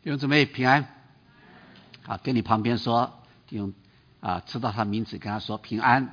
弟兄姊妹平安。好，跟你旁边说，弟兄知道他名字，跟他说平安。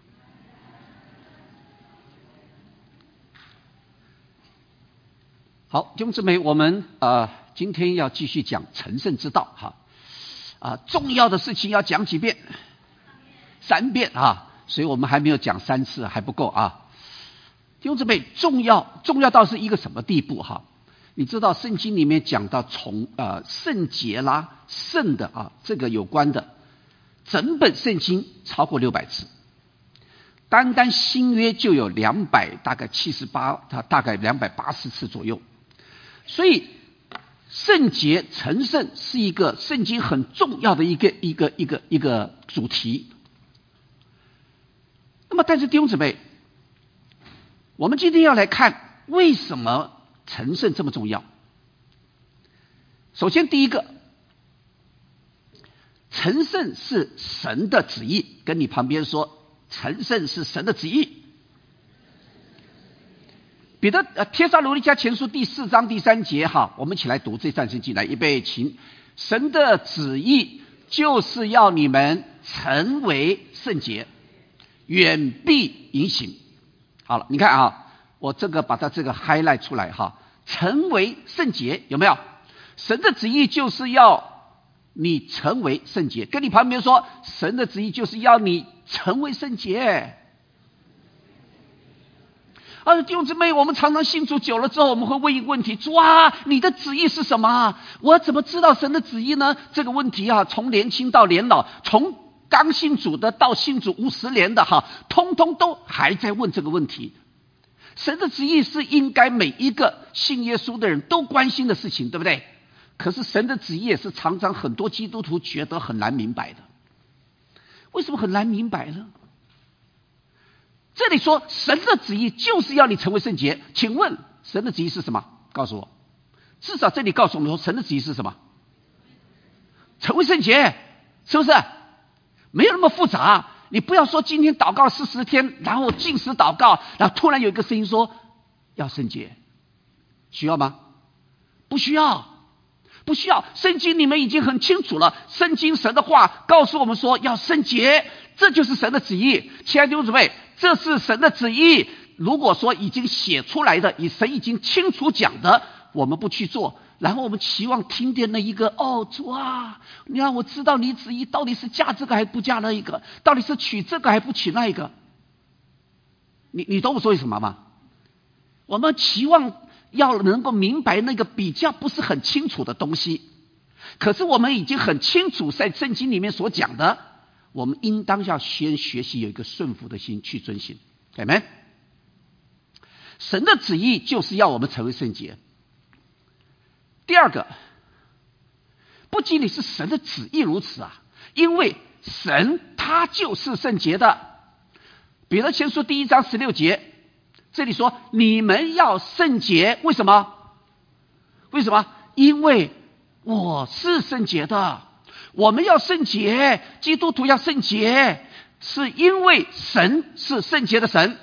好，弟兄姊妹，我们今天要继续讲成圣之道哈。重要的事情要讲几遍？3遍啊，所以我们还没有讲3次，还不够啊。弟兄姊妹，重要到是一个什么地步哈？你知道圣经里面讲到从圣洁啦、圣的这个有关的，整本圣经超过600次，单单新约就有大概280次左右。所以圣洁成圣是一个圣经很重要的一个主题。那么但是弟兄姊妹，我们今天要来看为什么成圣这么重要。首先第一个，成圣是神的旨意，跟你旁边说，成圣是神的旨意。帖撒罗尼迦前书第4章第3节哈，我们一起来读这段圣经，来，预备，请。神的旨意就是要你们成为圣洁，远避淫行。好了，你看啊，我把它highlight 出来哈，成为圣洁，有没有？神的旨意就是要你成为圣洁，跟你旁边说，神的旨意就是要你成为圣洁。弟兄姊妹，我们常常信主久了之后，我们会问一个问题：主啊，你的旨意是什么？我怎么知道神的旨意呢？这个问题从年轻到年老，从刚信主的到信主50年的通通都还在问这个问题。神的旨意是应该每一个信耶稣的人都关心的事情，对不对？可是神的旨意也是常常很多基督徒觉得很难明白的。为什么很难明白呢？这里说神的旨意就是要你成为圣洁，请问神的旨意是什么？告诉我。至少这里告诉我们说，神的旨意是什么？成为圣洁，是不是？没有那么复杂。你不要说今天祷告40天，然后禁食祷告，然后突然有一个声音说要圣洁，需要吗？不需要，不需要。圣经里面已经很清楚了，圣经神的话告诉我们说要圣洁，这就是神的旨意。亲爱的弟兄姊妹，这是神的旨意。如果说已经写出来的，神已经清楚讲的，我们不去做，然后我们期望听见那一个主啊，你让我知道你旨意到底是嫁这个还不嫁那一个，到底是娶这个还不娶那一个。你懂我说为什么吗？我们期望要能够明白那个比较不是很清楚的东西，可是我们已经很清楚在圣经里面所讲的，我们应当要先学习有一个顺服的心去遵行。Amen。神的旨意就是要我们成为圣洁。第二个，不仅仅是神的旨意如此因为神他就是圣洁的。彼得前书第1章16节，这里说你们要圣洁，为什么？为什么？因为我是圣洁的。我们要圣洁，基督徒要圣洁，是因为神是圣洁的神。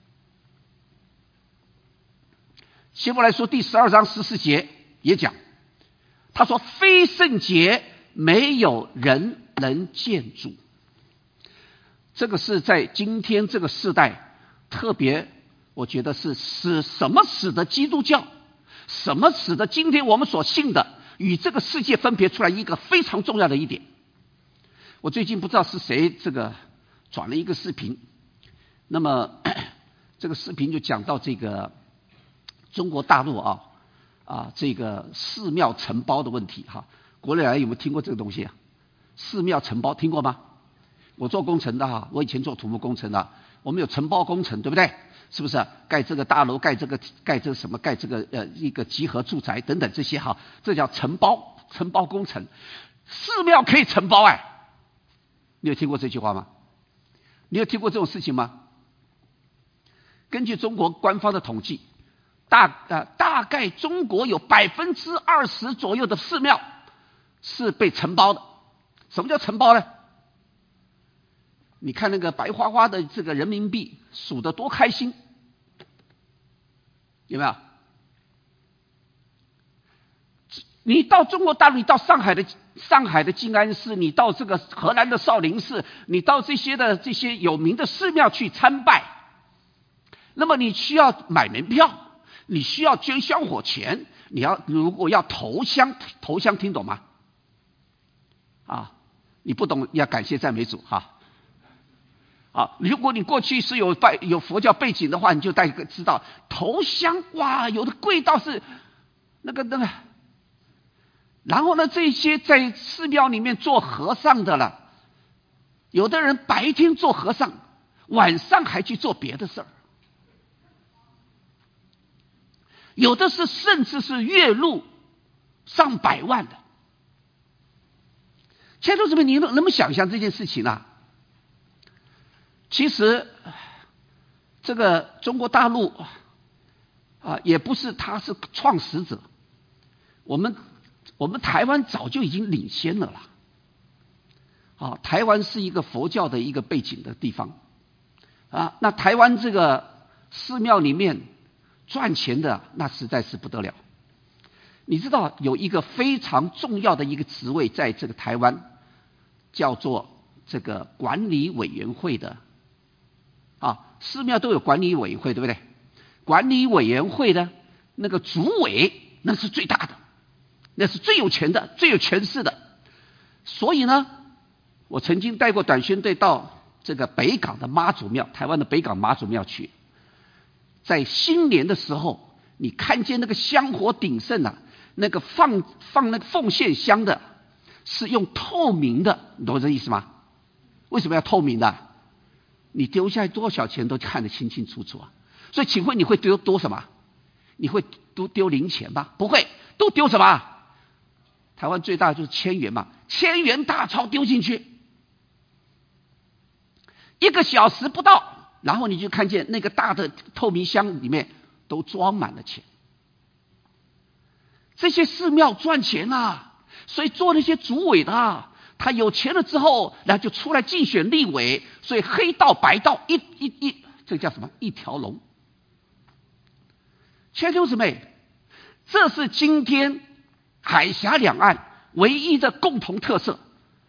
希伯来书第12章14节也讲，他说非圣洁没有人能见主。这个是在今天这个世代特别，我觉得是什么使得基督教，什么使得今天我们所信的与这个世界分别出来一个非常重要的一点。我最近不知道是谁转了一个视频，那么这个视频就讲到这个中国大陆这个寺庙承包的问题国内人有没有听过这个东西寺庙承包听过吗？我做工程的我以前做土木工程的，我们有承包工程，对不对？是不是盖这个大楼，盖这个什么，盖这个一个集合住宅等等这些这叫承包工程。寺庙可以承包你有听过这句话吗？你有听过这种事情吗？根据中国官方的统计，大概中国有20%左右的寺庙是被承包的。什么叫承包呢？你看那个白花花的这个人民币数得多开心，有没有？ 你到中国大陆，你到上海的静安寺，你到这个荷兰的少林寺，你到这些有名的寺庙去参拜，那么你需要买门票，你需要捐香火钱，如果要投香听懂吗？你不懂要感谢赞美主哈。如果你过去是有佛教背景的话，你就大概知道投香，哇，有的贵到是那个。然后呢，这些在寺庙里面做和尚的了，有的人白天做和尚，晚上还去做别的事儿，有的是甚至是月入上百万的。亲爱的同志们，你能不能想象这件事情啊？其实这个中国大陆也不是他是创始者，我们台湾早就已经领先了啦。台湾是一个佛教的一个背景的地方那台湾这个寺庙里面赚钱的那实在是不得了。你知道有一个非常重要的一个职位在这个台湾，叫做这个管理委员会的寺庙都有管理委员会，对不对？管理委员会的那个主委那是最大的，那是最有钱的，最有权势的。所以呢，我曾经带过短宣队到这个北港的妈祖庙，台湾的北港妈祖庙去，在新年的时候，你看见那个香火鼎盛那个放那个奉献香的是用透明的，你懂这意思吗？为什么要透明的？你丢下多少钱都看得清清楚楚所以请问你会丢什么？你会丢零钱吗？不会，都丢什么？台湾最大的就是千元嘛，1000元大钞丢进去，1个小时不到，然后你就看见那个大的透明箱里面都装满了钱。这些寺庙赚钱所以做那些主委的他有钱了之后，然后就出来竞选立委，所以黑道白道这个叫什么？一条龙。亲爱的弟兄姊妹，这是今天海峡两岸唯一的共同特色。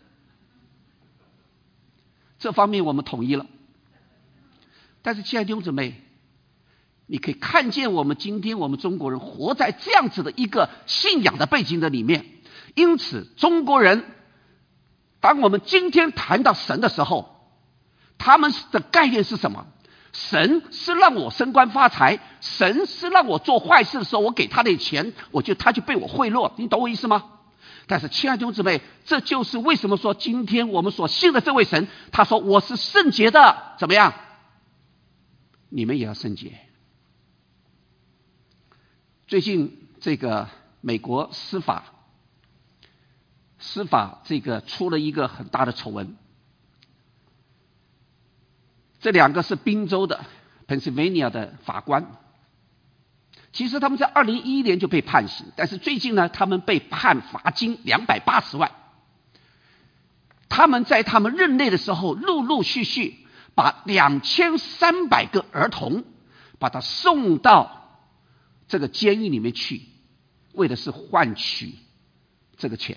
这方面我们统一了。但是亲爱的弟兄姊妹，你可以看见我们今天我们中国人活在这样子的一个信仰的背景的里面，因此中国人当我们今天谈到神的时候，他们的概念是什么？神是让我升官发财，神是让我做坏事的时候我给他的钱，他就被我贿赂，你懂我意思吗？但是亲爱的弟兄姊妹，这就是为什么说今天我们所信的这位神，他说我是圣洁的，怎么样？你们也要圣洁。最近这个美国司法这个出了一个很大的丑闻，这2个是宾州的 Pennsylvania 的法官，其实他们在2011年就被判刑，但是最近呢，他们被判罚金280万。他们在他们任内的时候，陆陆续续把2300个儿童把他送到这个监狱里面去，为的是换取这个钱。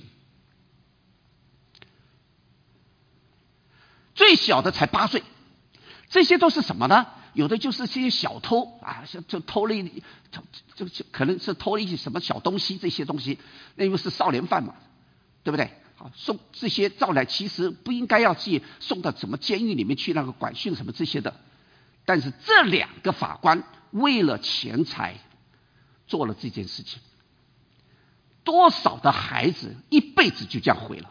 最小的才8岁，这些都是什么呢？有的就是这些小偷就偷了就可能是偷了一些什么小东西，这些东西那因为是少年犯嘛，对不对？送这些照来其实不应该要去送到什么监狱里面去那个管训什么这些的，但是这2个法官为了钱财做了这件事情，多少的孩子一辈子就这样毁了。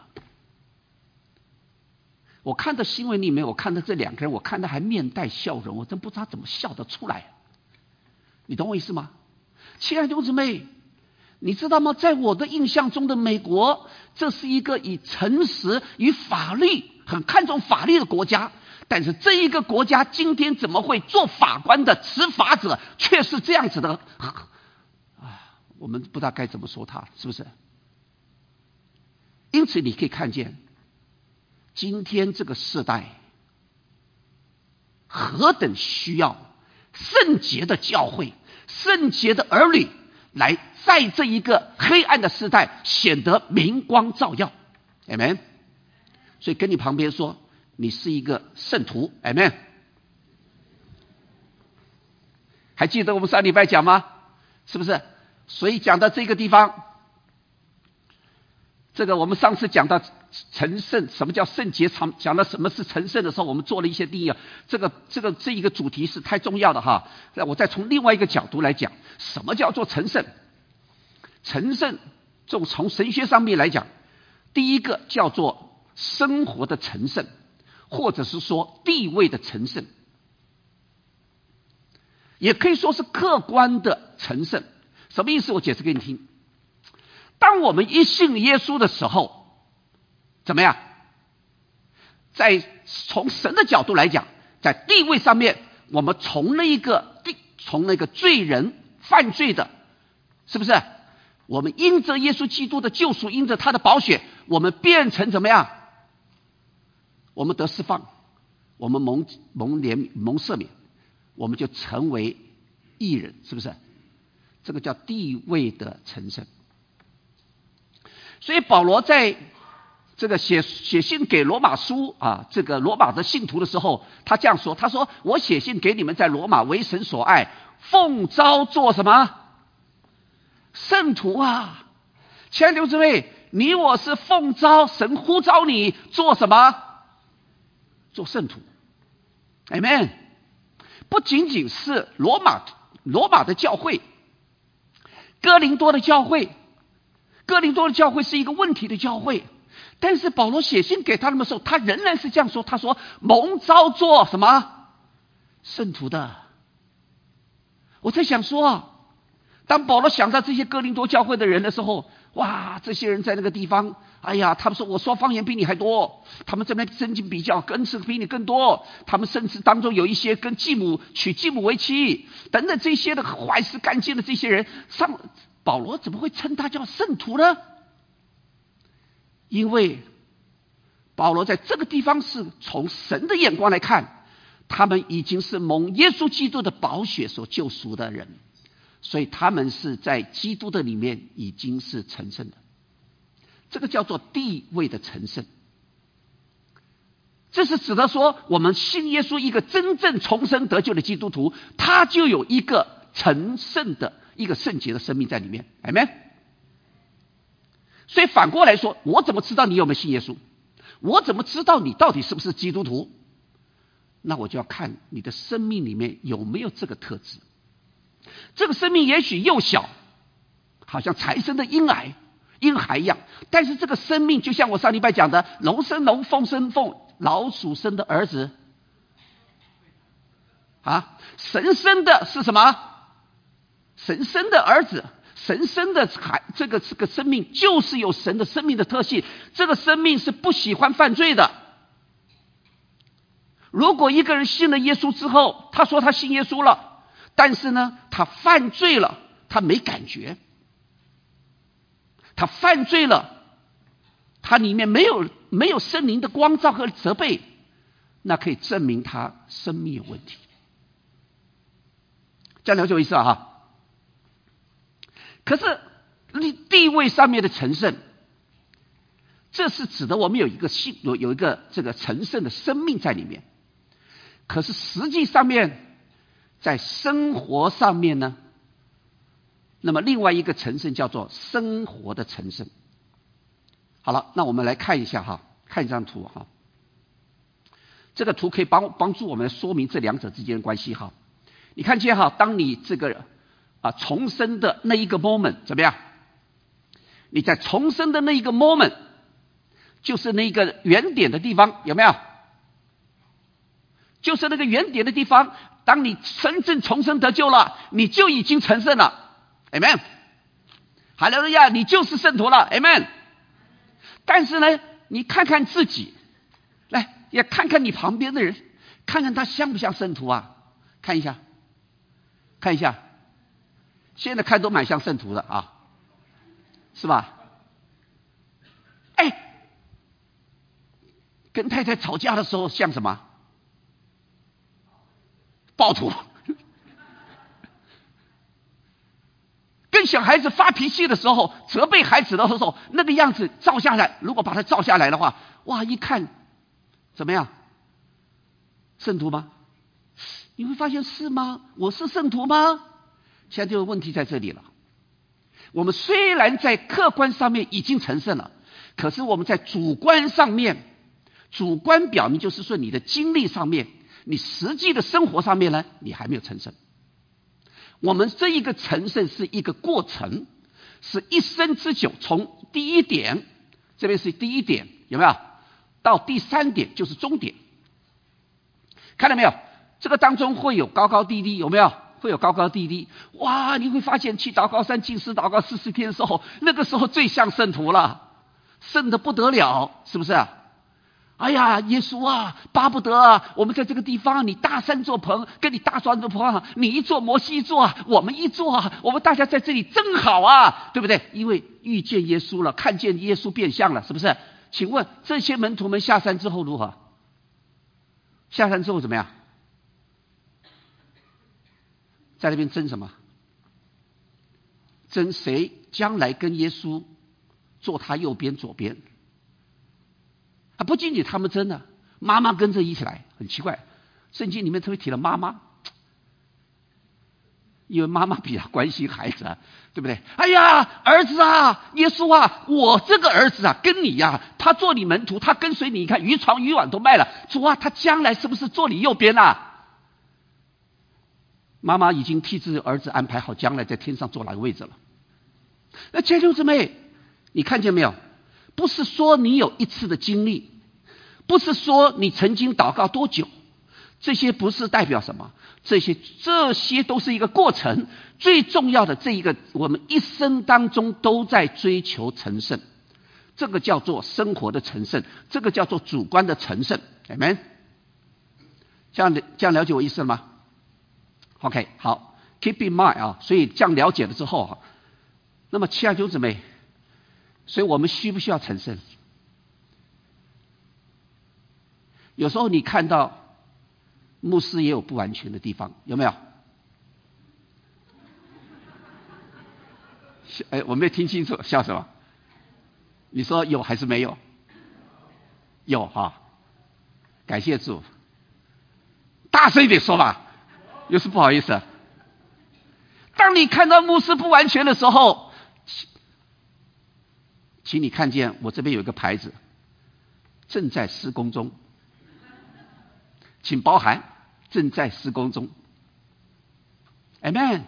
我看到新闻里面，我看到这2个人，我看到还面带笑容，我真不知道怎么笑得出来。你懂我意思吗？亲爱的弟兄姊妹，你知道吗？在我的印象中的美国，这是一个以诚实与法律很看重法律的国家，但是这一个国家今天怎么会做法官的执法者却是这样子的我们不知道该怎么说他，是不是？因此你可以看见今天这个世代何等需要圣洁的教会、圣洁的儿女来在这一个黑暗的时代显得明光照耀。 Amen。 所以跟你旁边说，你是一个圣徒。 Amen。 还记得我们上礼拜讲吗？是不是？所以讲到这个地方，这个我们上次讲到成圣，什么叫圣洁，讲到什么是成圣的时候，我们做了一些定义。这一个主题是太重要的哈。我再从另外一个角度来讲，什么叫做成圣？成圣，从神学上面来讲，第一个叫做生活的成圣，或者是说地位的成圣，也可以说是客观的成圣。什么意思？我解释给你听。当我们一信耶稣的时候，怎么样？从神的角度来讲，在地位上面，我们从那个罪人犯罪的，是不是？我们因着耶稣基督的救赎，因着他的宝血，我们变成怎么样？我们得释放，我们蒙赦免，我们就成为义人，是不是？这个叫地位的成圣。所以保罗在这个写信给罗马书啊，这个罗马的信徒的时候，他这样说，他说：我写信给你们在罗马为神所爱，奉召做什么？圣徒啊！亲爱的弟兄姊妹，你我是奉召，神呼召你做什么？做圣徒。 Amen。 不仅仅是罗马的教会，哥林多的教会是一个问题的教会，但是保罗写信给他们的时候，他仍然是这样说，他说蒙召做什么？圣徒的。我在想说，当保罗想到这些哥林多教会的人的时候，哇，这些人在那个地方，哎呀，他们说我说方言比你还多，他们这边真经比较恩赐比你更多，他们甚至当中有一些跟娶继母为妻等等，这些的坏事干尽的这些人，保罗怎么会称他叫圣徒呢？因为保罗在这个地方是从神的眼光来看，他们已经是蒙耶稣基督的宝血所救赎的人，所以他们是在基督的里面已经是成圣的。这个叫做地位的成圣。这是指的说，我们信耶稣一个真正重生得救的基督徒，他就有一个成圣的一个圣洁的生命在里面。Amen。 所以反过来说，我怎么知道你有没有信耶稣？我怎么知道你到底是不是基督徒？那我就要看你的生命里面有没有这个特质。这个生命也许幼小，好像才生的婴孩一样，但是这个生命就像我上礼拜讲的，龙生龙，凤生凤，老鼠生的儿子啊，神生的是什么？神生的儿子，神生的这个生命就是有神的生命的特性，这个生命是不喜欢犯罪的。如果一个人信了耶稣之后，他说他信耶稣了，但是呢，他犯罪了，他没感觉，他犯罪了，他里面没有圣灵的光照和责备，那可以证明他生命有问题。这样了解我意思了哈。可是地位上面的成圣，这是指的我们有一个这个成圣的生命在里面。可是实际上面在生活上面呢，那么另外一个成圣叫做生活的成圣。好了，那我们来看一下哈，看一张图哈。这个图可以帮助我们说明这两者之间的关系哈。你看见哈，当你这个重生的那一个 moment 怎么样？你在重生的那一个 moment， 就是那个原点的地方，有没有？就是那个原点的地方，当你真正重生得救了，你就已经成圣了。Amen。 哈利路亚，你就是圣徒了。Amen。 但是呢，你看看自己，来也看看你旁边的人，看看他像不像圣徒啊？看一下，看一下，现在看都蛮像圣徒的啊，是吧？哎，跟太太吵架的时候像什么？暴徒。跟跟小孩子发脾气的时候，责备孩子的时候，那个样子照下来，如果把它照下来的话，哇，一看怎么样？圣徒吗？你会发现是吗？我是圣徒吗？现在这个问题在这里了。我们虽然在客观上面已经成圣了，可是我们在主观上面，主观表明就是说你的经历上面，你实际的生活上面呢，你还没有成圣。我们这一个成圣是一个过程，是一生之久，从第一点，这边是第一点，有没有？到第三点就是终点。看到没有？这个当中会有高高低低，有没有？会有高高低低。哇，你会发现去祷告山禁食祷告40天的时候，那个时候最像圣徒了，圣得不得了，是不是？哎呀，耶稣啊，巴不得啊，我们在这个地方，你大山做棚，跟你大山做棚，你一做，摩西一做，我们一做，我们大家在这里真好啊，对不对？因为遇见耶稣了，看见耶稣变相了，是不是？请问这些门徒们下山之后如何？下山之后怎么样？在那边争什么？争谁将来跟耶稣坐他右边左边？不仅仅他们争了，妈妈跟着一起来，很奇怪。圣经里面特别提了妈妈，因为妈妈比较关心孩子啊，对不对？哎呀，儿子啊，耶稣啊，我这个儿子啊，跟你呀，他做你门徒，他跟随你，你看渔床渔网都卖了，主啊，他将来是不是坐你右边啊？妈妈已经替自己儿子安排好将来在天上坐哪个位置了。那亲爱的姊妹，你看见没有？不是说你有一次的经历，不是说你曾经祷告多久，这些不是代表什么，这些都是一个过程。最重要的这一个，我们一生当中都在追求成圣，这个叫做生活的成圣，这个叫做主观的成圣。Amen？ 这样了解我意思了吗？ OK， 好 ，keep in mind 啊，所以这样了解了之后啊，那么亲爱的弟兄姊妹，所以我们需不需要成圣？有时候你看到牧师也有不完全的地方，有没有？我没有听清楚，笑什么？你说有还是没有？有哈，感谢主，大声一点说吧，又是不好意思。当你看到牧师不完全的时候，请你看见我这边有一个牌子，正在施工中，请包涵正在施工中。Amen。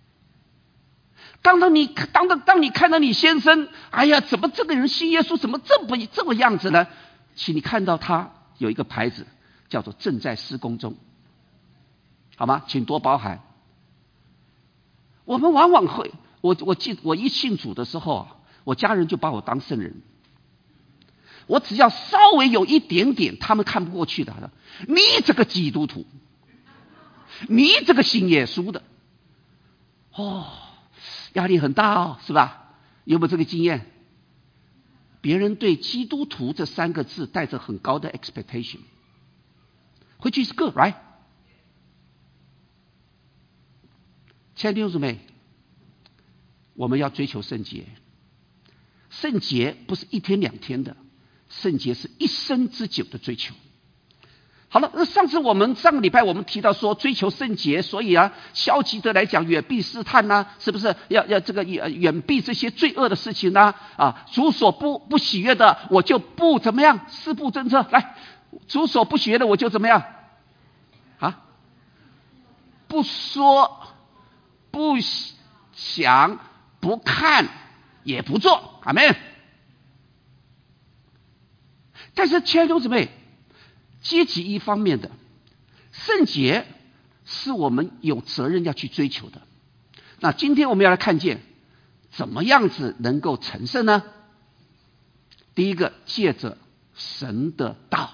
当你看到你先生，哎呀，怎么这个人信耶稣，怎么这么样子呢？请你看到他有一个牌子，叫做正在施工中，好吗？请多包涵。我们往往会，我一信主的时候，我家人就把我当圣人。我只要稍微有一点点他们看不过去的，你这个基督徒，你这个信耶稣的，压力很大哦，是吧？有没有这个经验？别人对基督徒这3个字带着很高的 expectation，which is good, right？ 亲爱的弟兄姊妹，我们要追求圣洁。圣洁不是1天2天的，圣洁是一生之久的追求。好了，上个礼拜我们提到说追求圣洁，所以啊，消极的来讲远避试探呐，是不是要这个远避这些罪恶的事情呢？啊，主所不喜悦的，我就不怎么样，四步政策来，主所不喜悦的我就怎么样啊？不说，不想，不看，也不做，阿们。但是亲爱的弟兄姊妹，阶级一方面的圣洁是我们有责任要去追求的。那今天我们要来看见怎么样子能够成圣呢？第一个，借着神的道。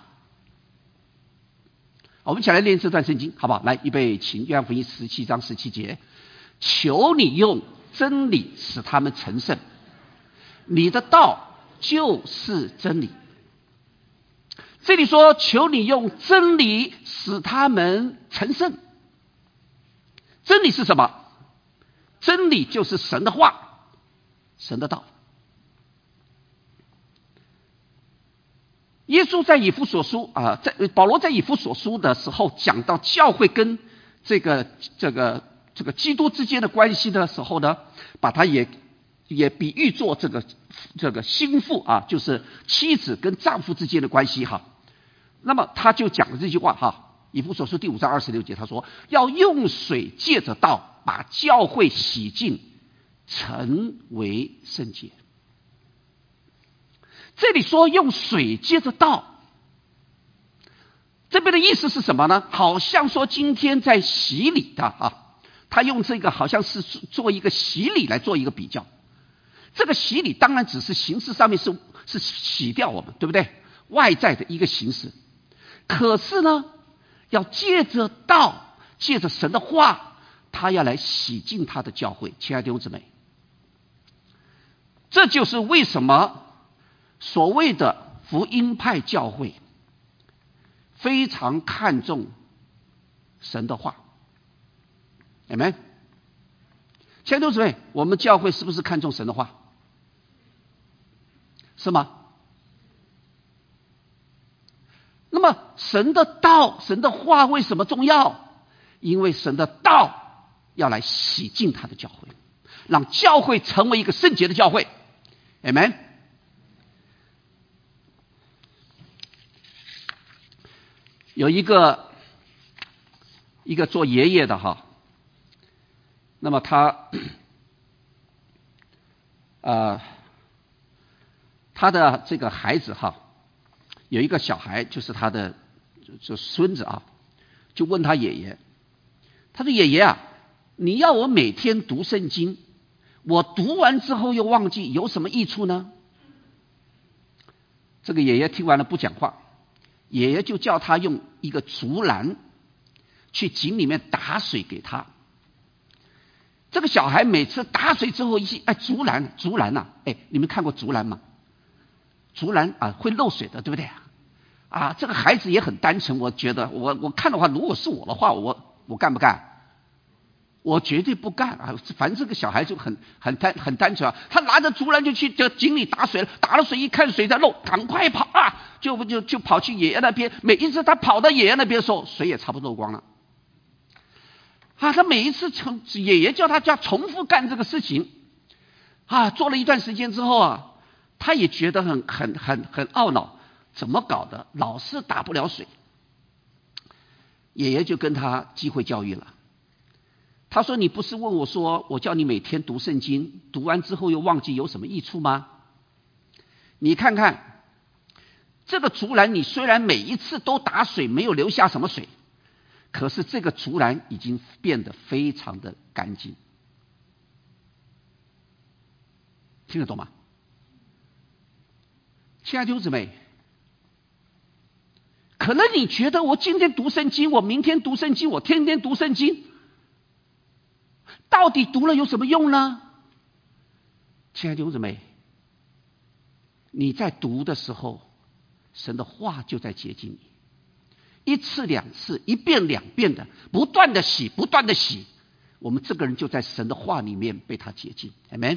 我们一起来念这段圣经好不好？来，预备起，约翰福音17章17节，求你用真理使他们成圣，你的道就是真理。这里说求你用真理使他们成圣。真理是什么？ 真理就是神的话，神的道。耶稣在以弗所书保罗在以弗所书的时候讲到教会跟这个基督之间的关系的时候呢，把它也比喻作这个心腹就是妻子跟丈夫之间的关系哈。那么他就讲了这句话哈，以弗所书第5章26节，他说要用水借着道把教会洗净，成为圣洁。这里说用水接着道，这边的意思是什么呢？好像说今天在洗礼的他用这个好像是做一个洗礼来做一个比较。这个洗礼当然只是形式上面是洗掉我们，对不对？外在的一个形式。可是呢，要借着道，借着神的话，他要来洗净他的教会。亲爱的弟兄姊妹，这就是为什么所谓的福音派教会非常看重神的话。Amen。亲爱的弟兄姊妹，我们教会是不是看重神的话？是吗？那么神的道，神的话为什么重要？因为神的道要来洗净他的教会，让教会成为一个圣洁的教会。Amen。有一个做爷爷的哈，那么他的这个孩子哈，有一个小孩就是他的孙子就问他爷爷，他说爷爷你要我每天读圣经，我读完之后又忘记，有什么益处呢？这个爷爷听完了不讲话，爷爷就叫他用一个竹篮去井里面打水给他。这个小孩每次打水之后竹篮你们看过竹篮吗？竹篮会漏水的，对不对这个孩子也很单纯，我觉得我看的话，如果是我的话，我干不干？我绝对不干反正这个小孩就很单纯他拿着竹篮就去井里打水了，打了水一看水在漏，赶快跑就跑去爷爷那边。每一次他跑到爷爷那边的时候，水也差不多漏光了他每一次爷爷叫他重复干这个事情做了一段时间之后他也觉得很懊恼，怎么搞的，老是打不了水。爷爷就跟他机会教育了，他说你不是问我说我叫你每天读圣经，读完之后又忘记，有什么益处吗？你看看这个竹篮，你虽然每一次都打水，没有留下什么水，可是这个竹篮已经变得非常的干净。听得懂吗？亲爱的弟兄姊妹，可能你觉得我今天读圣经，我明天读圣经，我天天读圣经，到底读了有什么用呢？亲爱的弟兄姊妹，你在读的时候，神的话就在洁净你，一次两次，一遍两遍的，不断的洗，不断的洗，我们这个人就在神的话里面被他洁净。 Amen。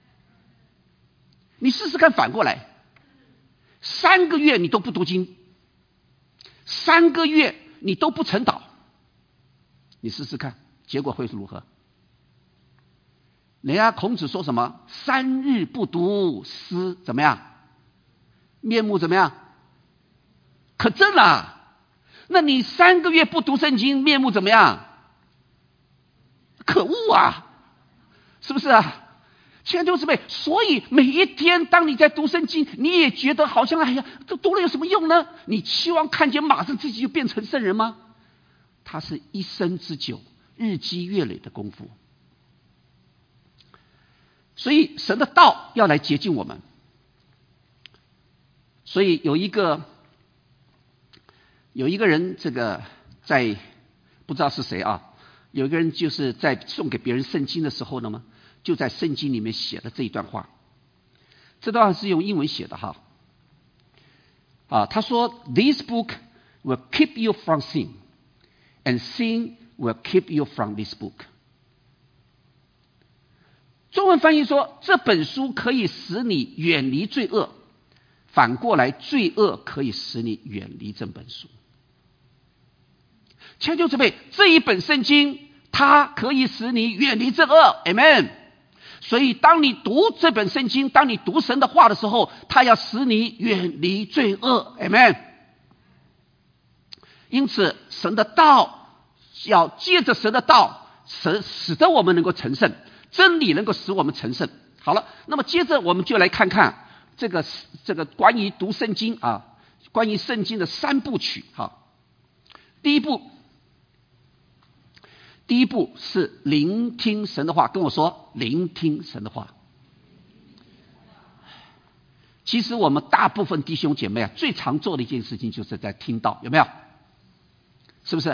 你试试看，反过来，3个月你都不读经，3个月你都不晨祷，你试试看结果会是如何？人家孔子说什么？3日不读诗怎么样？面目怎么样？可憎了。那你3个月不读圣经，面目怎么样？可恶是不是亲爱的弟兄姊妹，所以每一天当你在读圣经，你也觉得好像这读了有什么用呢？你期望看见马上自己就变成圣人吗？它是一生之久，日积月累的功夫。所以神的道要来洁净我们。所以有一个人，这个在不知道是谁有一个人就是在送给别人圣经的时候呢，就在圣经里面写了这一段话。这段话是用英文写的他说 This book will keep you from sin and sin will keep you from this book。 中文翻译说，这本书可以使你远离罪恶，反过来罪恶可以使你远离这本书。亲爱的弟兄姊妹，这一本圣经它可以使你远离罪恶 Amen。 所以当你读这本圣经，当你读神的话的时候，它要使你远离罪恶 Amen。 因此神的道要借着神的道使得我们能够成圣，真理能够使我们成圣。好了，那么接着我们就来看看这个关于读圣经啊，关于圣经的三部曲。好，第一步是聆听神的话，跟我说聆听神的话。其实我们大部分弟兄姐妹啊，最常做的一件事情就是在听道，有没有？是不是？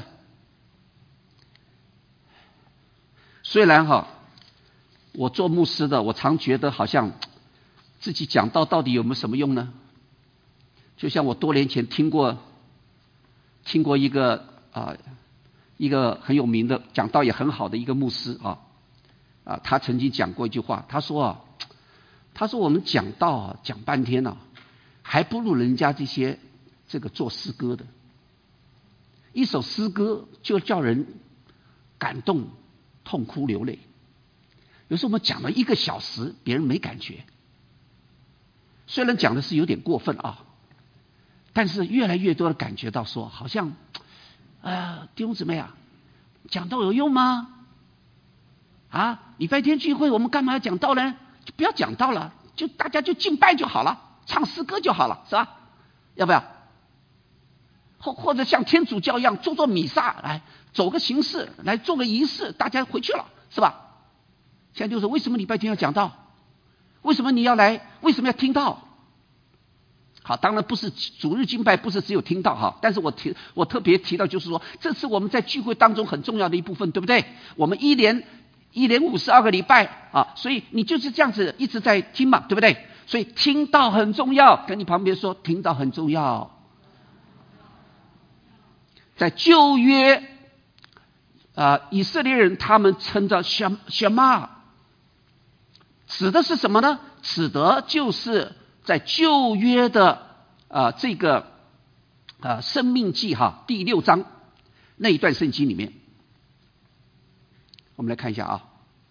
虽然我做牧师的，我常觉得好像自己讲道到底有没有什么用呢？就像我多年前听过一个很有名的讲道也很好的一个牧师他曾经讲过一句话，他说我们讲道讲半天还不如人家这个做诗歌的，一首诗歌就叫人感动痛哭流泪。有时候我们讲了1个小时，别人没感觉，虽然讲的是有点过分但是越来越多的感觉到说，好像弟兄姊妹讲道有用吗？礼拜天聚会我们干嘛要讲道呢？就不要讲道了，就大家就敬拜就好了，唱诗歌就好了，是吧？要不要？或者像天主教一样做弥撒，来走个形式，来做个仪式，大家回去了，是吧？现在就是为什么礼拜天要讲道？为什么你要来？为什么要听道？好，当然不是主日敬拜，不是只有听道但是我特别提到，就是说这是我们在聚会当中很重要的一部分，对不对？我们一年52个礼拜所以你就是这样子一直在听嘛，对不对？所以听道很重要，跟你旁边说听道很重要。在旧约以色列人他们称着Shema，指的是什么呢？指的就是在旧约的这个申命记第6章那一段圣经里面，我们来看一下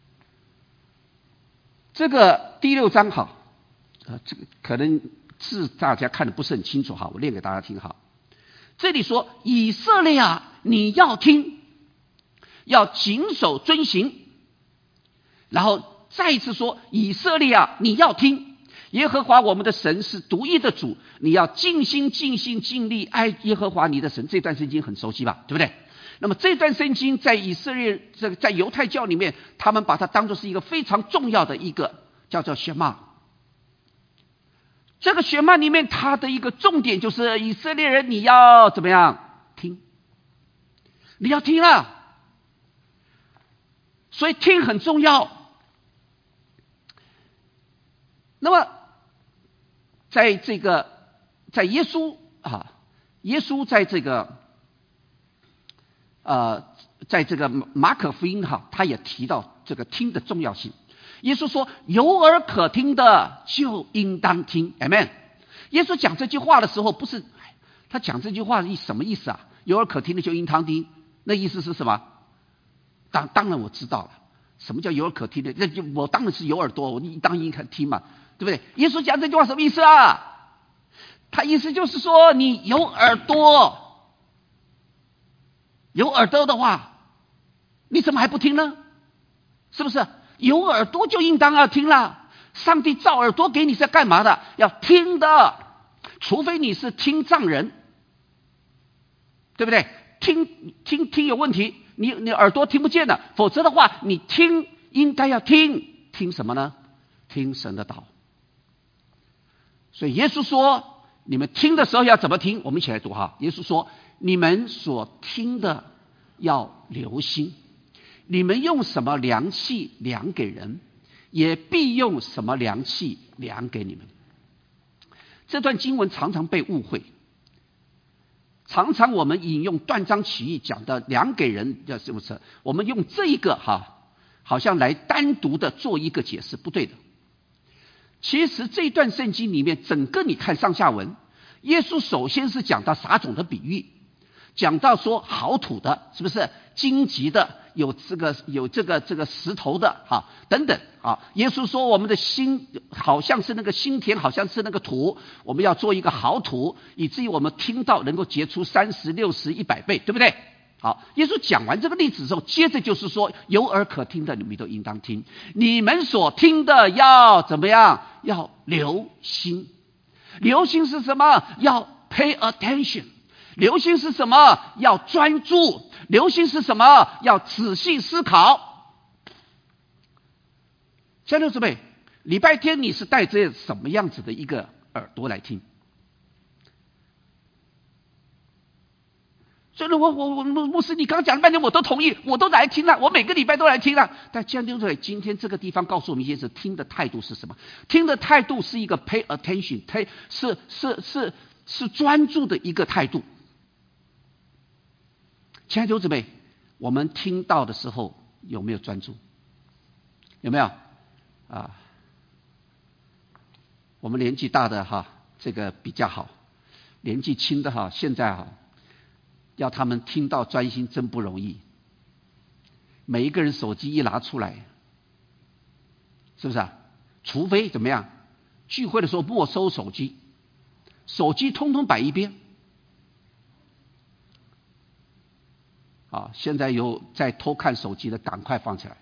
这个第6章这个可能字大家看得不是很清楚我念给大家听这里说，以色列你要听，要谨守遵行。然后再一次说，以色列你要听，耶和华我们的神是独一的主，你要尽心尽性尽力爱耶和华你的神。这段圣经很熟悉吧，对不对？那么这段圣经在以色列在犹太教里面，他们把它当作是一个非常重要的一个叫做Shema。这个Shema里面它的一个重点就是以色列人你要怎么样听，你要听所以听很重要。那么在耶稣在这个马可福音他也提到这个听的重要性。耶稣说，有耳可听的就应当听 Amen。 耶稣讲这句话的时候，不是他讲这句话什么意思有耳可听的就应当听，那意思是什么？当然我知道了，什么叫有耳可听的？我当然是有耳朵，我当然应该听嘛，对不对？耶稣讲这句话什么意思他意思就是说，你有耳朵的话，你怎么还不听呢？是不是？有耳朵就应当要听了。上帝造耳朵给你是要干嘛的？要听的，除非你是听障人，对不对？听有问题，你耳朵听不见的，否则的话你听应该要听什么呢？听神的道。所以耶稣说，你们听的时候要怎么听？我们一起来读耶稣说，你们所听的要留心，你们用什么量器量给人，也必用什么量器量给你们。这段经文常常被误会，常常我们引用断章取义讲的量给人，是不是？我们用这一个好像来单独的做一个解释，不对的。其实这段圣经里面，整个你看上下文，耶稣首先是讲到撒种的比喻，讲到说好土的，是不是荆棘的，有这个石头的等等耶稣说我们的心好像是那个心田，好像是那个土，我们要做一个好土，以至于我们听到能够结出30、60、100倍，对不对？好，耶稣讲完这个例子之后，接着就是说，有耳可听的，你们都应当听。你们所听的要怎么样？要留心。留心是什么？要 pay attention。留心是什么？要专注。留心是什么？要仔细思考。亲爱的姊妹，礼拜天你是带着什么样子的一个耳朵来听？所以我牧师，你刚刚讲了半天，我都同意，我都来听了，我每个礼拜都来听了。但亲爱的弟兄姊妹，今天这个地方告诉我们一件事：听的态度是什么？听的态度是一个 pay attention， 是专注的一个态度。亲爱的弟兄姊妹，我们听到的时候有没有专注？有没有我们年纪大的这个比较好，年纪轻的现在要他们听到专心真不容易。每一个人手机一拿出来，是不是除非怎么样，聚会的时候没收手机，手机通通摆一边。现在有在偷看手机的，赶快放起来。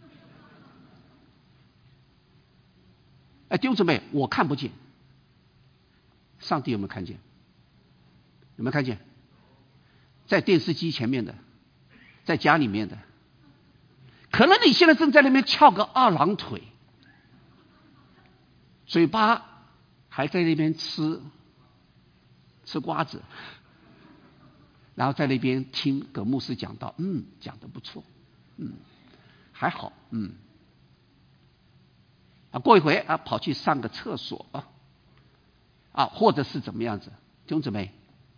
弟兄姊妹，我看不见，上帝有没有看见？有没有看见？在电视机前面的，在家里面的，可能你现在正在那边翘个二郎腿，嘴巴还在那边吃瓜子，然后在那边听葛牧师讲道，讲得不错，还好，过一会跑去上个厕所或者是怎么样子。弟兄姊妹，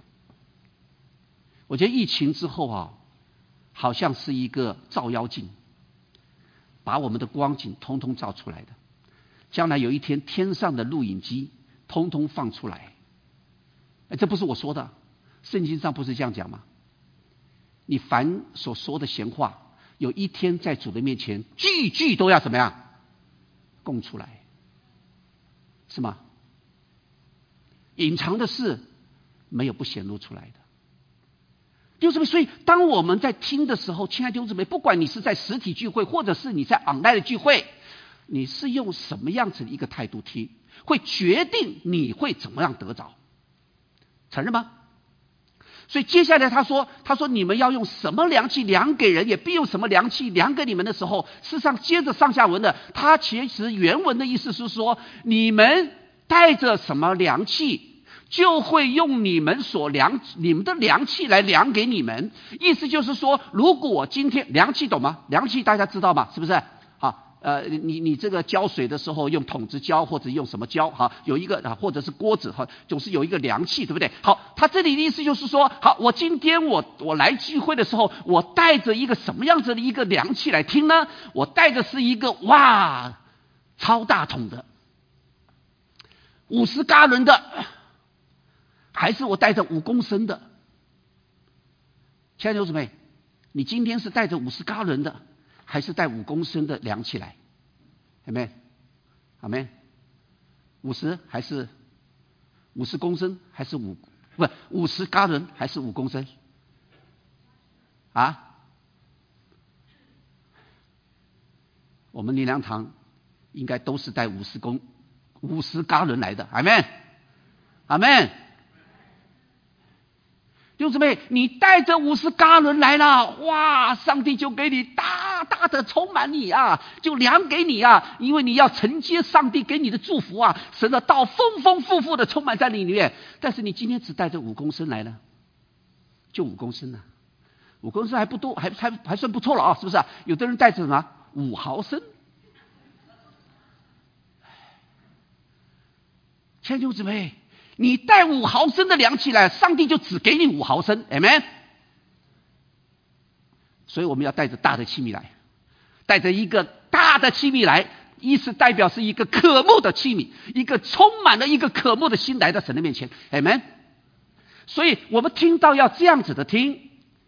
我觉得疫情之后好像是一个照妖镜，把我们的光景通通照出来的。将来有一天，天上的录影机通通放出来。这不是我说的，圣经上不是这样讲吗？你凡所说的闲话，有一天在主的面前，句句都要怎么样？供出来，是吗？隐藏的事没有不显露出来的。弟兄姊妹，所以当我们在听的时候，亲爱的弟兄姊妹，不管你是在实体聚会，或者是你在 online 的聚会，你是用什么样子的一个态度听，会决定你会怎么样得着。承认吗？所以接下来他说你们要用什么量器量给人，也必用什么量器量给你们的时候，事实上接着上下文的，他其实原文的意思是说，你们带着什么量器，就会用你们的量器来量给你们。意思就是说，如果我今天量器懂吗？量器大家知道吗？是不是？你这个浇水的时候用桶子浇，或者用什么浇有一个或者是锅子总是有一个量器，对不对？好，他这里的意思就是说，好，我今天我来聚会的时候，我带着一个什么样子的一个量器来听呢？我带的是一个超大桶的50加仑的，还是我带着5公升的？亲爱的弟兄姊妹，你今天是带着50加仑的，还是带5公升的量起来？阿们，阿们，50还是50公升，还是50加仑，还是5公升？我们灵粮堂应该都是带50加仑来的。阿们，阿们。弟兄姊妹，你带着50加仑来了，上帝就给你大大的充满你就量给你因为你要承接上帝给你的祝福神的道丰丰富富的充满在你里面。但是你今天只带着5公升来了，就5公升5公升还不多，还算不错了是不是有的人带着什么5毫升。亲爱的弟兄姊妹，你带5毫升的量起来，上帝就只给你5毫升 Amen。 所以我们要带着大的器皿来。 带着一个大的器皿来，意思代表是一个渴慕的器皿，一个充满了一个渴慕的心来到神的面前。Amen。所以我们听到要这样子的听。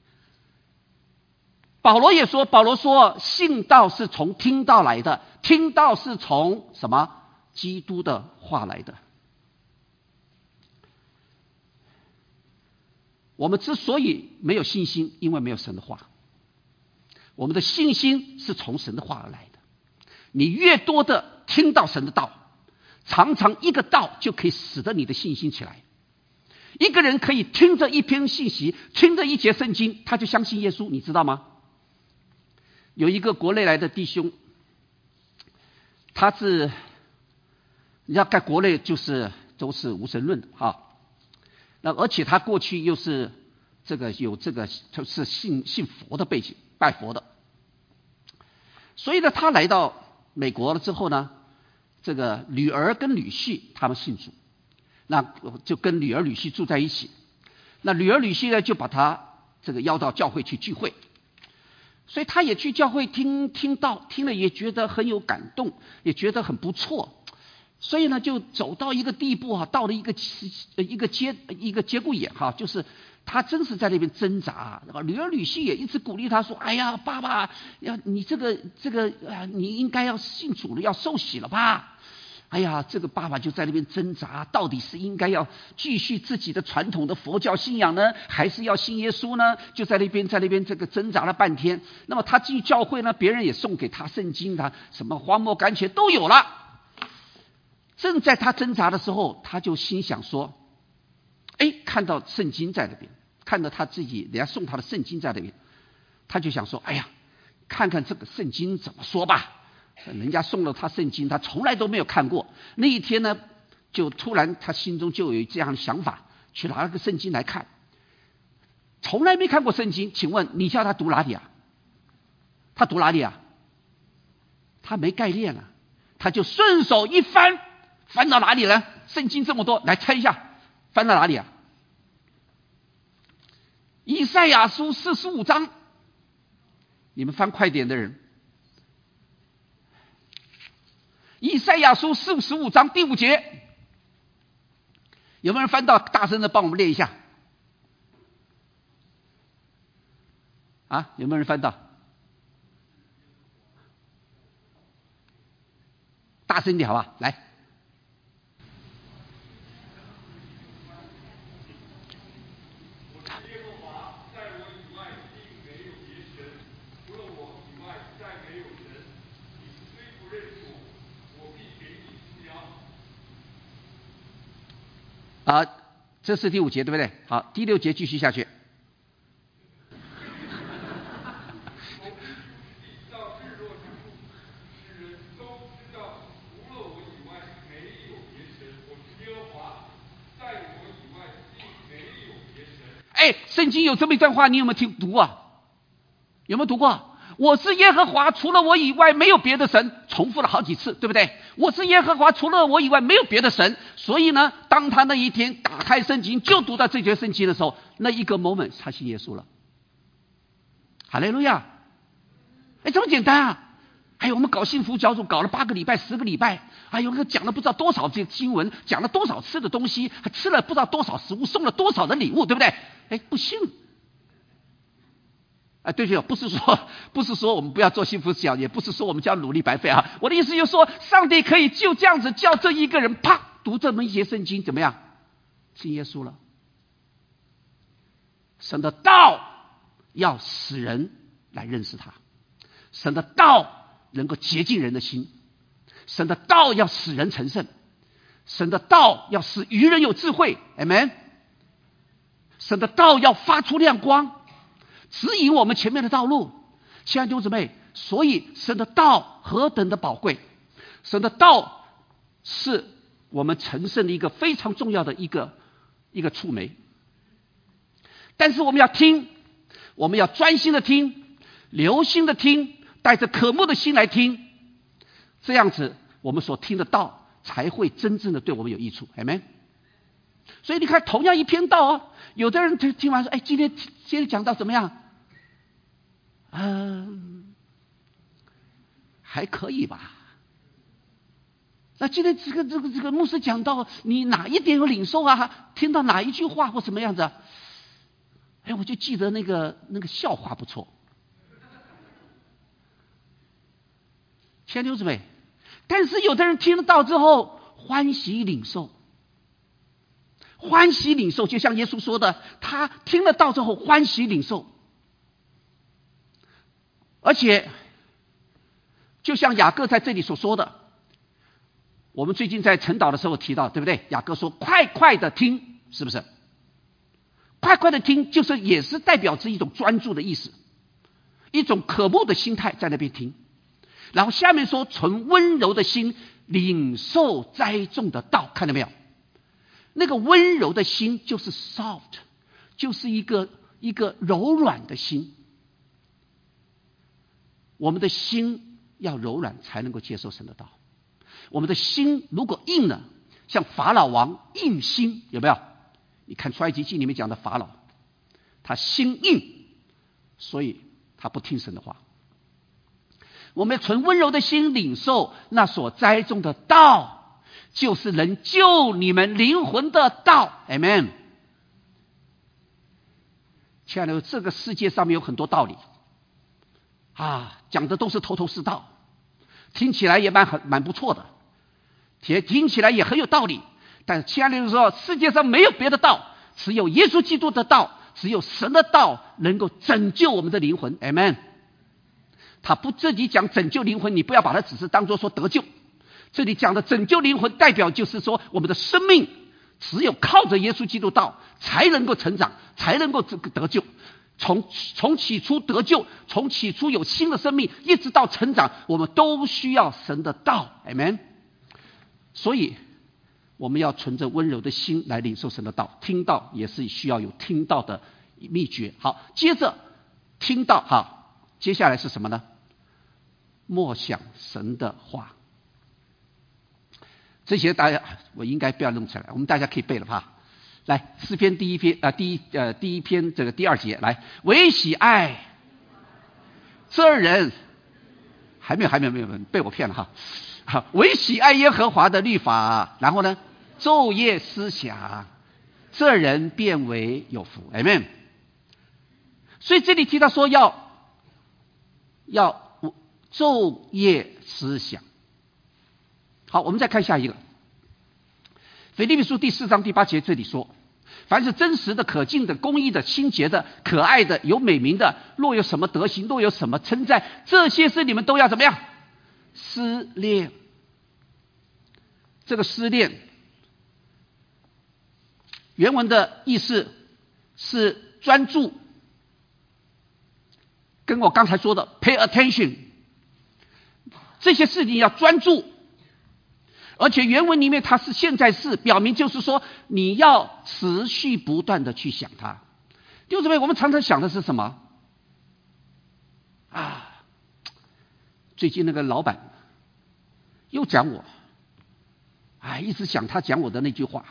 保罗也说，保罗说信道是从听道来的，听道是从什么？基督的话来的。我们之所以没有信心，因为没有神的话。我们的信心是从神的话而来的。你越多的听到神的道，常常一个道就可以使得你的信心起来。一个人可以听着一篇信息，听着一节圣经，他就相信耶稣，你知道吗？有一个国内来的弟兄，他是你知道在国内就是都是无神论啊，那而且他过去又是有就是信佛的背景，拜佛的，所以呢，他来到美国了之后呢，这个女儿跟女婿他们信主，那就跟女儿女婿住在一起，那女儿女婿呢就把他这个邀到教会去聚会。所以他也去教会听道，听了也觉得很有感动，也觉得很不错，所以呢就走到一个地步啊，到了一个节骨眼哈，就是他真是在那边挣扎。女儿女婿也一直鼓励他说：“哎呀，爸爸，你这个你应该要信主了，要受洗了吧？”哎呀，这个爸爸就在那边挣扎，到底是应该要继续自己的传统的佛教信仰呢，还是要信耶稣呢？就在那边这个挣扎了半天。那么他进教会呢，别人也送给他圣经啊，什么荒漠甘泉都有了。正在他挣扎的时候，他就心想说：“哎，看到圣经在那边，看到他自己人家送他的圣经在那边，他就想说：哎呀，看看这个圣经怎么说吧。”人家送了他圣经，他从来都没有看过。那一天呢，就突然他心中就有这样的想法，去拿了个圣经来看。从来没看过圣经，请问你叫他读哪里啊？他读哪里啊？他没概念啊，他就顺手一翻，翻到哪里呢？圣经这么多，来猜一下，翻到哪里啊？以赛亚书45章，你们翻快点的人。以赛亚书45章第5节，有没有人翻到？大声的帮我们念一下啊！有没有人翻到？大声一点好吧，来。这是第5节对不对？好，第6节继续下去。哎，圣经有这么一段话，你有没有读啊？有没有读过？我是耶和华，除了我以外没有别的神，重复了好几次，对不对？我是耶和华，除了我以外没有别的神。所以呢，当他那一天打开圣经就读到这节圣经的时候，那一个 moment 他信耶稣了。哈利路亚！哎，这么简单啊！哎呦，我们搞幸福小组搞了8个礼拜、10个礼拜，哎呦，讲了不知道多少这经文，讲了多少次的东西，还吃了不知道多少食物，送了多少的礼物，对不对？哎，不信。对，不是说我们不要做幸福小，也不是说我们就要努力白费啊。我的意思就是说，上帝可以就这样子叫这一个人，啪，读这么一节圣经，怎么样？信耶稣了。神的道要使人来认识他，神的道能够洁净人的心，神的道要使人成圣，神的道要使愚人有智慧 ，Amen。神的道要发出亮光，指引我们前面的道路。亲爱的弟兄姊妹，所以神的道何等的宝贵，神的道是我们成圣的一个非常重要的一个触媒。但是我们要听，我们要专心的听，留心的听，带着渴慕的心来听，这样子我们所听的道才会真正的对我们有益处。 Amen。 所以你看，同样一篇道哦，有的人听完说，哎，今天讲到怎么样？ 还可以吧。那今天这个牧师讲到你哪一点有领受啊？听到哪一句话或什么样子？哎，我就记得那个笑话不错。亲爱的弟兄姊妹，但是有的人听得到之后欢喜领受，欢喜领受，就像耶稣说的，他听得到之后欢喜领受。而且就像雅各在这里所说的，我们最近在晨祷的时候提到，对不对？雅各说快快的听，是不是？快快的听就是也是代表着一种专注的意思，一种渴慕的心态在那边听。然后下面说存温柔的心领受栽种的道，看到没有？那个温柔的心就是 soft， 就是一个柔软的心。我们的心要柔软才能够接受神的道。我们的心如果硬了，像法老王硬心，有没有？你看出埃及记里面讲的法老，他心硬，所以他不听神的话。我们存温柔的心领受那所栽种的道，就是能救你们灵魂的道。 Amen。 亲爱的，这个世界上面有很多道理讲的都是头头是道，听起来也蛮不错的，听起来也很有道理。但亲爱的说，世界上没有别的道，只有耶稣基督的道，只有神的道能够拯救我们的灵魂。 Amen。 他不这里讲拯救灵魂，你不要把它只是当作说得救，这里讲的拯救灵魂代表就是说我们的生命只有靠着耶稣基督道才能够成长，才能够得救。从起初得救，从起初有新的生命，一直到成长，我们都需要神的道。 Amen。 所以我们要存着温柔的心来领受神的道，听道也是需要有听道的秘诀。好，接着听道，接下来是什么呢？默想神的话。这些大家我应该不要弄出来，我们大家可以背了吧。来，诗篇第一篇第一篇这个第2节，来，唯喜爱这人，还没有被我骗了哈。唯喜爱耶和华的律法，然后呢，昼夜思想，这人变为有福。 Amen。 所以这里提到说要昼夜思想。好，我们再看下一个，腓立比书第4章第8节，这里说，凡是真实的、可敬的、公义的、清洁的、可爱的、有美名的，若有什么德行，若有什么称赞，这些事你们都要怎么样？思念。这个思念原文的意思是专注，跟我刚才说的 pay attention， 这些事情要专注。而且原文里面它是现在式，表明就是说你要持续不断的去想它。弟兄姊妹，我们常常想的是什么最近那个老板又讲我，一直想他讲我的那句话。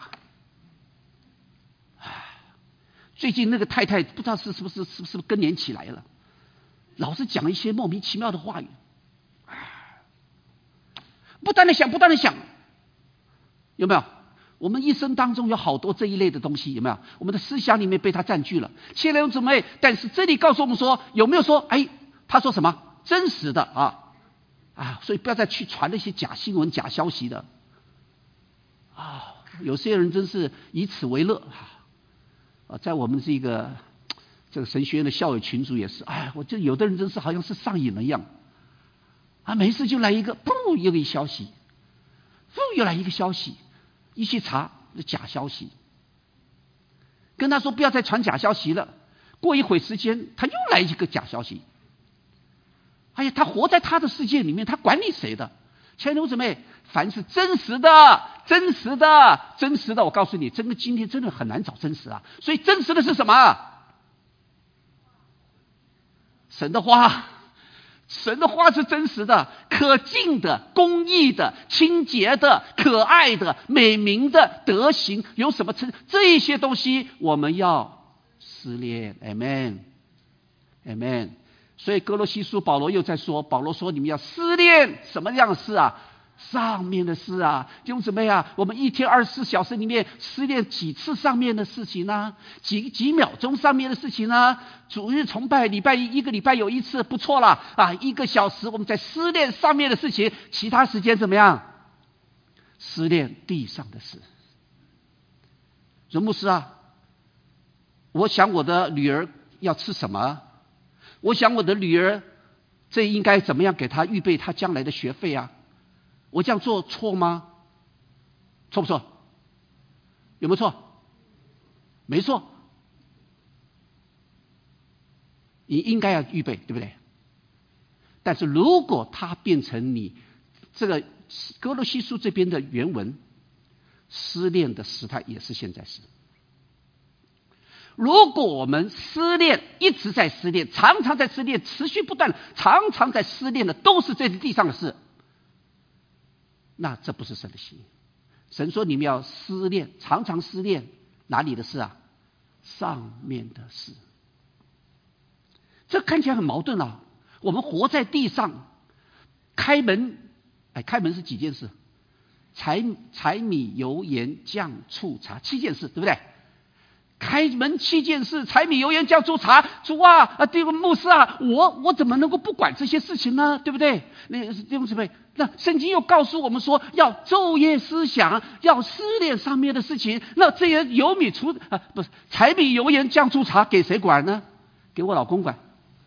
最近那个太太不知道是不是更年起来了，老是讲一些莫名其妙的话语，不断的想，有没有？我们一生当中有好多这一类的东西，有没有？我们的思想里面被他占据了。亲爱的弟兄姊妹，但是这里告诉我们说，有没有说，他说什么真实的所以不要再去传那些假新闻、假消息的有些人真是以此为乐在我们这个神学院的校友群组也是，我这有的人真是好像是上瘾了一样每次就来一个又一个消息，又来一个消息，一去查假消息，跟他说不要再传假消息了，过一会时间他又来一个假消息。他活在他的世界里面，他管你谁的？亲爱的弟兄姊妹，凡是真实的，我告诉你，真的今天真的很难找真实所以真实的是什么？神的话。神的话是真实的、可敬的、公义的、清洁的、可爱的、美名的、德行有什么这些东西我们要思念。 Amen。 所以哥罗西书保罗又在说，保罗说你们要思念什么样的事啊？上面的事啊，弟兄姊妹啊，我们一天24小时里面思念几次上面的事情呢？几秒钟上面的事情呢？主日崇拜，礼拜一个礼拜有一次不错了啊，1个小时我们在思念上面的事情，其他时间怎么样？思念地上的事。说牧师啊，我想我的女儿要吃什么？我想我的女儿这应该怎么样给她预备她将来的学费啊？我这样做错吗？错不错？有没有错？没错，你应该要预备，对不对？但是如果它变成你这个哥罗西书这边的原文，思念的时态也是现在时。如果我们思念一直在思念，常常在思念，持续不断，常常在思念的都是这地上的事，那这不是神的心。神说你们要思念，常常思念哪里的事啊？上面的事。这看起来很矛盾啊！我们活在地上，开门是几件事？柴米油盐酱醋茶7件事，对不对？开门7件事，柴米油盐酱醋茶。主啊，这个牧师啊，我怎么能够不管这些事情呢？对不对？那弟兄姊妹，那圣经又告诉我们说，要昼夜思想，要思念上面的事情。那这些柴米油盐酱醋茶给谁管呢？给我老公管，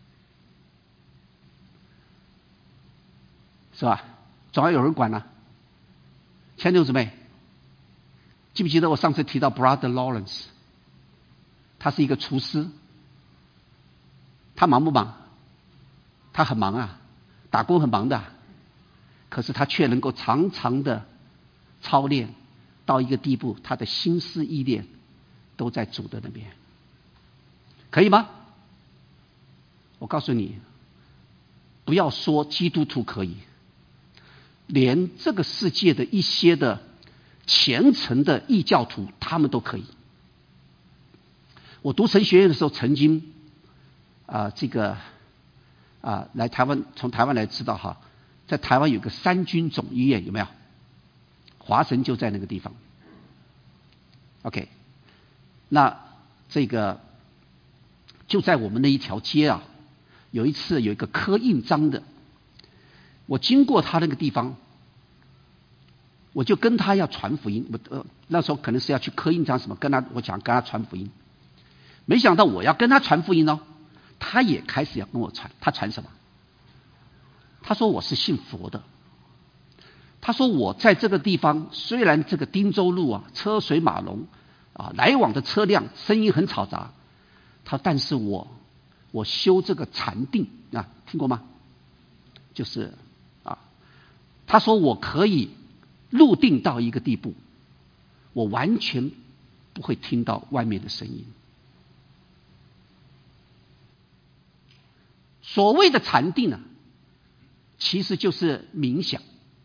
是吧？总要有人管呢。亲爱的弟兄姊妹，记不记得我上次提到 Brother Lawrence？他是一个厨师，他忙不忙？他很忙啊，打工很忙的，可是他却能够常常的操练到一个地步，他的心思意念都在主的那边，可以吗？我告诉你，不要说基督徒可以，连这个世界的一些的虔诚的异教徒，他们都可以。我读神学院的时候，曾经来台湾，从台湾来知道哈，在台湾有个三军总医院，有没有？华神就在那个地方。OK， 那这个就在我们那一条街啊，有一次有一个刻印章的，我经过他那个地方，我就跟他要传福音。那时候可能是要去刻印章什么，我想跟他传福音。没想到我要跟他传福音哦，他也开始要跟我传。他传什么？他说我是信佛的。他说我在这个地方，虽然这个汀州路啊车水马龙啊，来往的车辆声音很嘈杂，但是我修这个禅定啊，听过吗？就是他说我可以入定到一个地步，我完全不会听到外面的声音。所谓的禅定啊，其实就是冥想。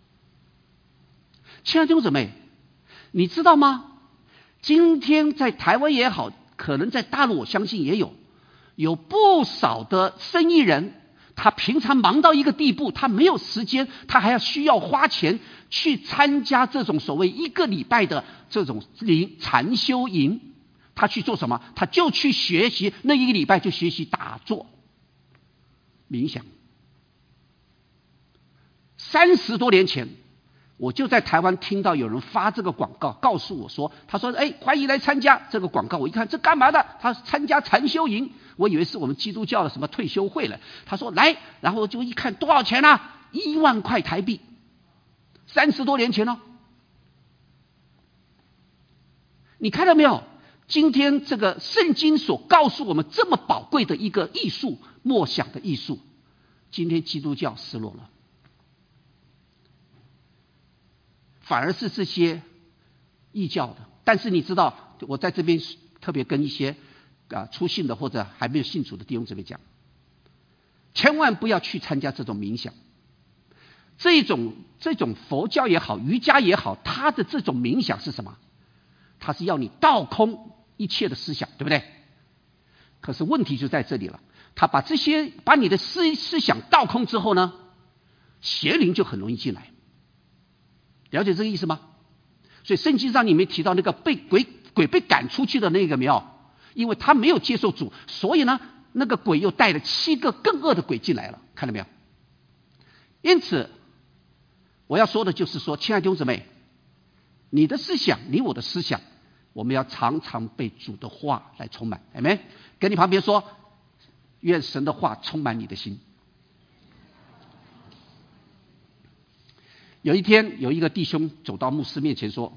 亲爱的弟兄姊妹，你知道吗？今天在台湾也好，可能在大陆我相信也有不少的生意人，他平常忙到一个地步，他没有时间，他还需要花钱去参加这种所谓1个礼拜的这种禅修营。他去做什么？他就去学习，那1个礼拜就学习打坐冥想。30多年前，我就在台湾听到有人发这个广告，告诉我说，他说欢迎来参加这个广告。我一看这干嘛的？他参加禅修营，我以为是我们基督教的什么退休会了。他说来，然后就一看多少钱啊？1万块台币，30多年前哦。你看到没有？今天这个圣经所告诉我们这么宝贵的一个艺术，默想的艺术，今天基督教失落了，反而是这些异教的。但是你知道，我在这边特别跟一些初信的或者还没有信主的弟兄姊妹讲，千万不要去参加这种冥想。这种佛教也好，瑜伽也好，它的这种冥想是什么？它是要你倒空一切的思想，对不对？可是问题就在这里了， 他把你的思想倒空之后呢，邪灵就很容易进来。了解这个意思吗？所以圣经上里面提到那个被鬼被赶出去的那个没有，因为他没有接受主，所以呢那个鬼又带了7个更恶的鬼进来了，看到没有？因此我要说的就是说，亲爱的弟兄姊妹，你的思想，你我的思想，我们要常常被主的话来充满。阿们。跟你旁边说，愿神的话充满你的心。有一天，有一个弟兄走到牧师面前说，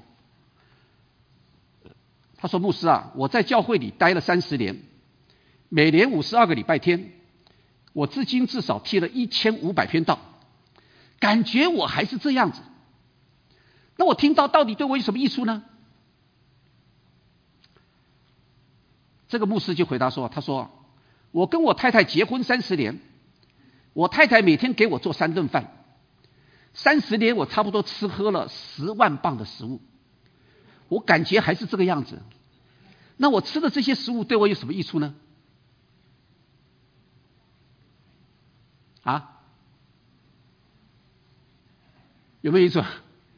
他说，牧师啊，我在教会里待了30年，每年52个礼拜天，我至今至少贴了1500篇道，感觉我还是这样子。那我听到底对我有什么益处呢？这个牧师就回答说，他说，我跟我太太结婚30年，我太太每天给我做3顿饭，30年我差不多吃喝了10万磅的食物，我感觉还是这个样子。那我吃的这些食物对我有什么益处呢？啊？有没有益处？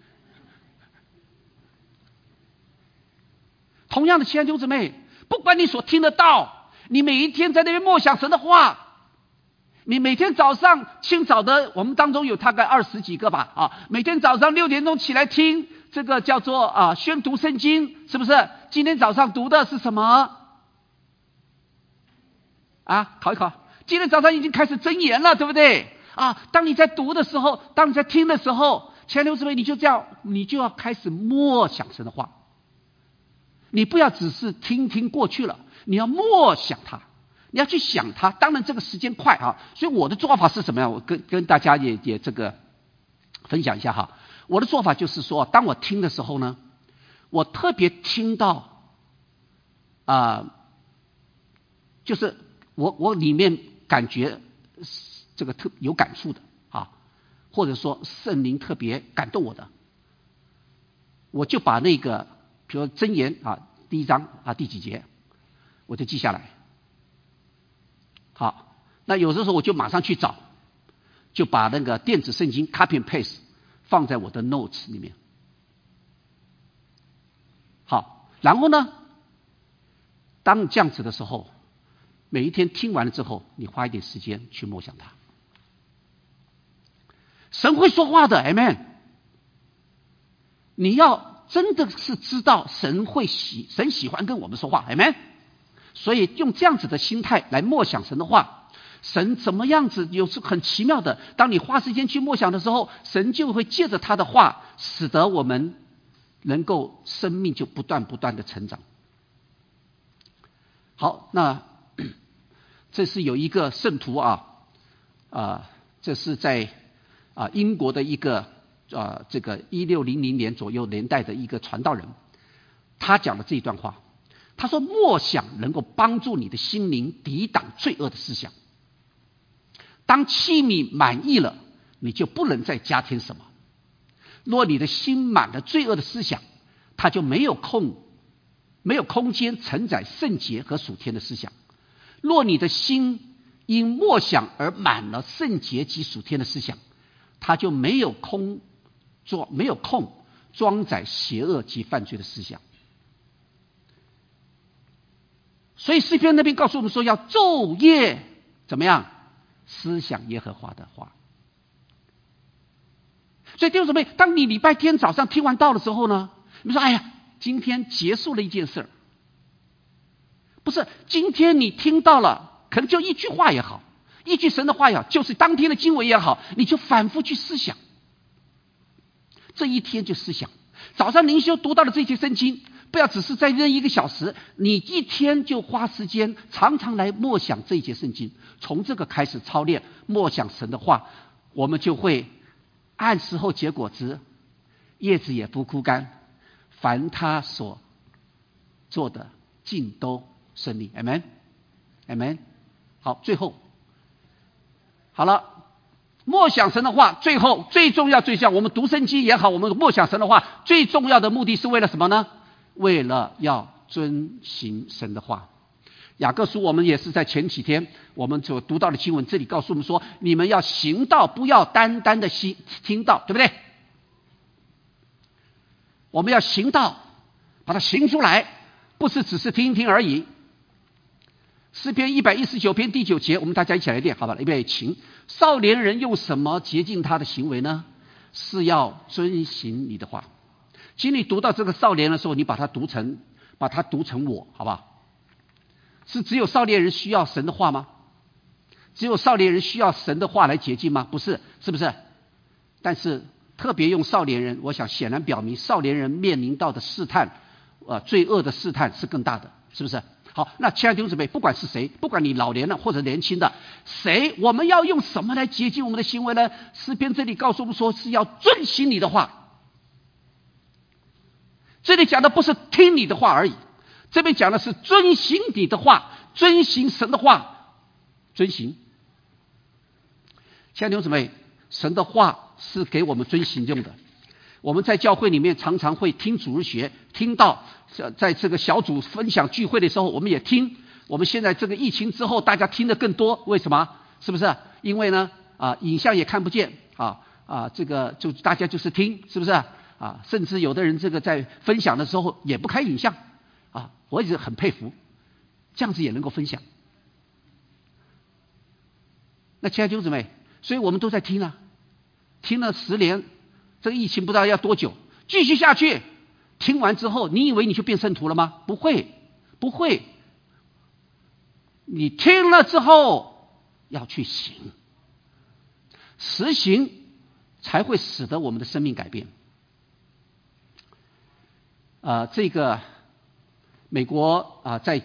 同样的，亲爱的弟兄姊妹，不管你所听得到，你每一天在那边默想神的话，你每天早上清早的，我们当中有大概20几个吧，啊，每天早上6点钟起来听这个叫做宣读圣经，是不是？今天早上读的是什么？啊，考一考。今天早上已经开始箴言了，对不对？啊，当你在读的时候，当你在听的时候，亲爱的弟兄姊妹，你就要开始默想神的话。你不要只是听过去了，你要默想它，你要去想它。当然这个时间快啊，所以我的做法是什么样？我跟大家也这个分享一下哈。我的做法就是说，当我听的时候呢，我特别听到就是我里面感觉这个特有感触的啊，或者说圣灵特别感动我的，我就把那个比如箴言第1章第几节，我就记下来。好，那有的时候我就马上去找，就把那个电子圣经 copy and paste 放在我的 notes 里面。好，然后呢，当这样子的时候，每一天听完了之后，你花一点时间去默想它。神会说话的 ，Amen。你要真的是知道神喜欢跟我们说话 ，Amen。所以用这样子的心态来默想神的话，神怎么样子有时很奇妙的，当你花时间去默想的时候，神就会借着他的话，使得我们能够生命就不断的成长。好，那这是有一个圣徒这是在英国的一个这个1600年左右年代的一个传道人，他讲了这一段话。他说，默想能够帮助你的心灵抵挡罪恶的思想。当器皿满溢了，你就不能再加添什么。若你的心满了罪恶的思想，它就没有空间承载圣洁和属天的思想。若你的心因默想而满了圣洁及属天的思想，它就没有空装载邪恶及犯罪的思想。所以诗篇那边告诉我们说，要昼夜怎么样思想耶和华的话。所以弟兄姊妹，当你礼拜天早上听完道的时候呢，你说哎呀，今天结束了一件事儿，不是，今天你听到了，可能就一句话也好，一句神的话也好，就是当天的经文也好，你就反复去思想，这一天就思想。早上灵修读到的这些圣经，不要只是在这1个小时，你一天就花时间常常来默想这一节圣经。从这个开始操练默想神的话，我们就会按时候结果子，叶子也不枯干，凡他所做的尽都顺利。 Amen Amen。 好，最后好了，默想神的话，最后最重要我们读圣经也好，我们默想神的话，最重要的目的是为了什么呢？为了要遵行神的话， 雅各书我们也是在前几天我们所读到的经文，这里告诉我们说，你们要行道，不要单单的听道，对不对？我们要行道，把它行出来，不是只是听一听而已。诗篇119篇第9节，我们大家一起来念，好吧？预备起。少年人用什么洁净他的行为呢？是要遵行你的话。请你读到这个少年的时候，你把它读成我，好吧？是只有少年人需要神的话吗？只有少年人需要神的话来洁净吗？不是，是不是？但是特别用少年人，我想显然表明少年人面临到的试探，罪恶的试探是更大的，是不是？好，那亲爱的弟兄姊妹，不管是谁，不管你老年的或者年轻的，谁，我们要用什么来洁净我们的行为呢？诗篇这里告诉我们说，是要遵行你的话。这里讲的不是听你的话而已，这边讲的是遵行你的话，遵行神的话，遵行。亲爱的弟兄姊妹，神的话是给我们遵行用的。我们在教会里面常常会听主日学，听到在这个小组分享聚会的时候，我们也听。我们现在这个疫情之后，大家听得更多，为什么？是不是？因为呢，影像也看不见，这个就大家就是听，是不是？甚至有的人这个在分享的时候也不开影像，我一直很佩服，这样子也能够分享。那亲爱的弟兄姊妹，所以我们都在听啊，听了10年。这个疫情不知道要多久，继续下去。听完之后，你以为你就变圣徒了吗？不会，不会。你听了之后要去行，实行才会使得我们的生命改变。这个美国在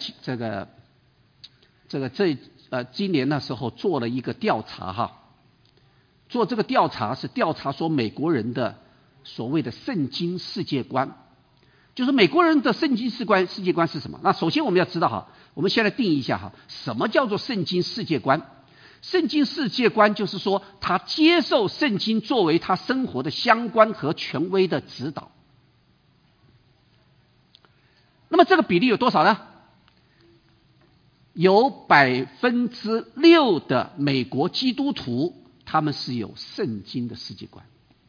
今年那时候做了一个调查哈。做这个调查是调查说美国人的所谓的圣经世界观，就是美国人的圣经世界观是什么？那首先我们要知道哈，我们先来定义一下哈，什么叫做圣经世界观？圣经世界观就是说，他接受圣经作为他生活的相关和权威的指导。那么这个比例有多少呢？有6%的美国基督徒他们是有圣经的世界观。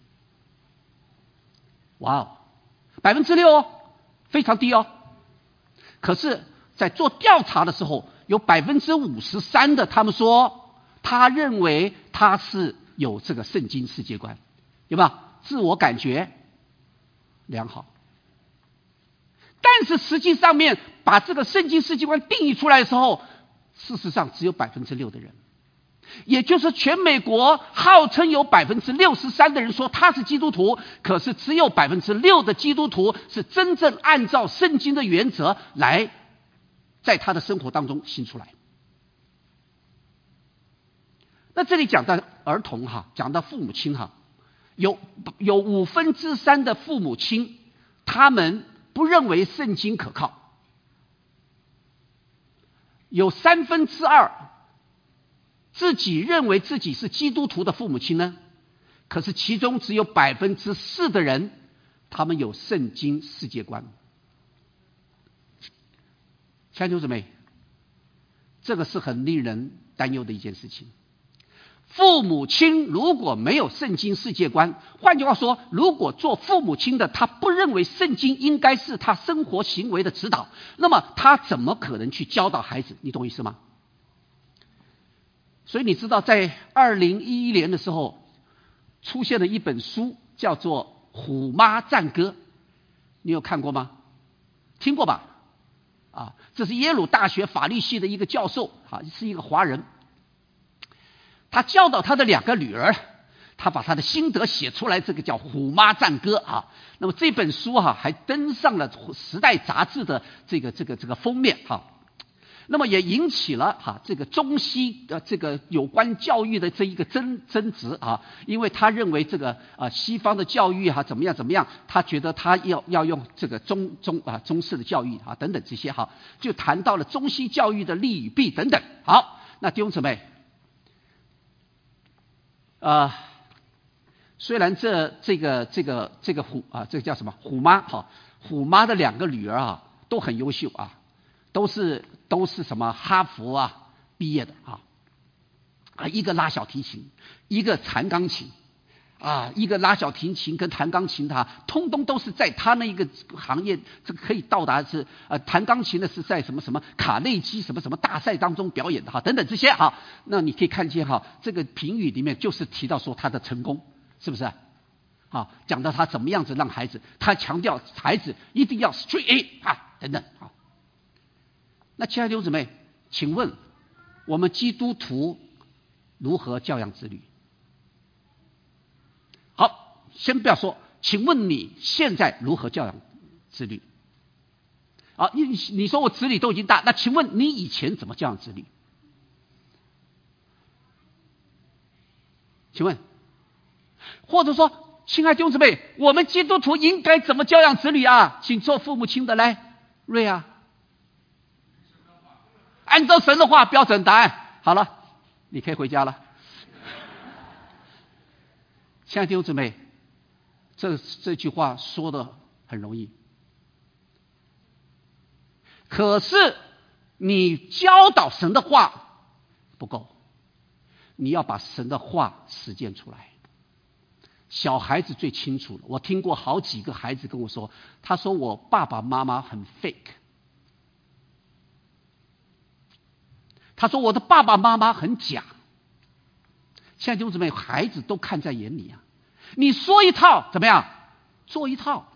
哇哦，6%哦，非常低哦。可是在做调查的时候，有53%的他们说他认为他是有这个圣经世界观，有没有？自我感觉良好。但是实际上面把这个圣经世界观定义出来的时候，事实上只有6%的人。也就是全美国号称有63%的人说他是基督徒，可是只有6%的基督徒是真正按照圣经的原则来在他的生活当中行出来。那这里讲到儿童哈，讲到父母亲哈，有3%的父母亲他们不认为圣经可靠，有2/3自己认为自己是基督徒的父母亲呢，可是其中只有4%的人他们有圣经世界观。亲爱的弟兄姊妹，这个是很令人担忧的一件事情。父母亲如果没有圣经世界观，换句话说，如果做父母亲的他不认为圣经应该是他生活行为的指导，那么他怎么可能去教导孩子？你懂意思吗？所以你知道在2011年的时候出现了一本书叫做《虎妈战歌》，你有看过吗？听过吧？这是耶鲁大学法律系的一个教授是一个华人，他教导他的2个女儿，他把他的心得写出来，这个叫《虎妈战歌》那么这本书还登上了《时代》杂志的这个封面那么也引起了这个中西这个有关教育的这一个争执因为他认为这个西方的教育怎么样，他觉得他要用这个中式的教育等等这些就谈到了中西教育的利与弊等等。好，那弟兄姊妹，虽然这个虎这个叫什么虎妈虎妈的2个女儿都很优秀都是什么哈佛啊毕业的一个拉小提琴，一个弹钢琴一个拉小提琴跟弹钢琴通通都是在他那一个行业，这个可以到达是弹钢琴的是在什么卡内基什么大赛当中表演的等等这些那你可以看见这个评语里面就是提到说他的成功，是不是讲到他怎么样子让孩子，他强调孩子一定要 straight A 等等那亲爱的弟兄姊妹，请问我们基督徒如何教养子女？好，先不要说，请问你现在如何教养子女？你说我子女都已经大，那请问你以前怎么教养子女？请问，或者说，亲爱的弟兄姊妹，我们基督徒应该怎么教养子女请做父母亲的来，瑞按照神的话标准答案。好了，你可以回家了。亲爱的弟兄姊妹，这句话说的很容易，可是你教导神的话不够，你要把神的话实践出来。小孩子最清楚了，我听过好几个孩子跟我说，他说我爸爸妈妈很 fake， 他说我的爸爸妈妈很假。亲爱的弟兄姊妹，孩子都看在眼里你说一套怎么样做一套。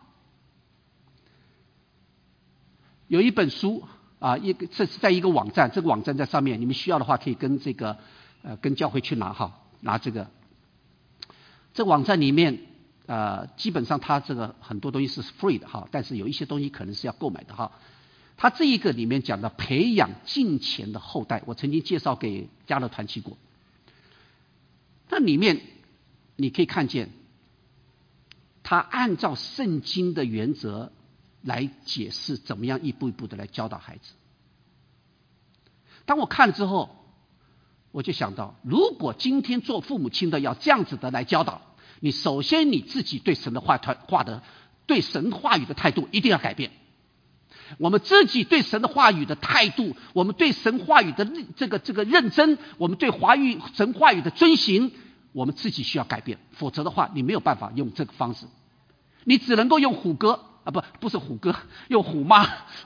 有一本书这是在一个网站，这个网站在上面，你们需要的话可以跟跟教会去拿这个。这网站里面基本上它这个很多东西是 free 的但是有一些东西可能是要购买的它这一个里面讲的培养敬虔的后代，我曾经介绍给家乐团契过。那里面你可以看见，他按照圣经的原则来解释怎么样一步一步的来教导孩子。当我看了之后，我就想到，如果今天做父母亲的要这样子的来教导，你首先你自己对神的对神话语的态度一定要改变。我们自己对神的话语的态度，我们对神话语的这个认真，我们对神话语的遵行，我们自己需要改变，否则的话你没有办法用这个方式，你只能够用虎哥不是虎哥，用虎妈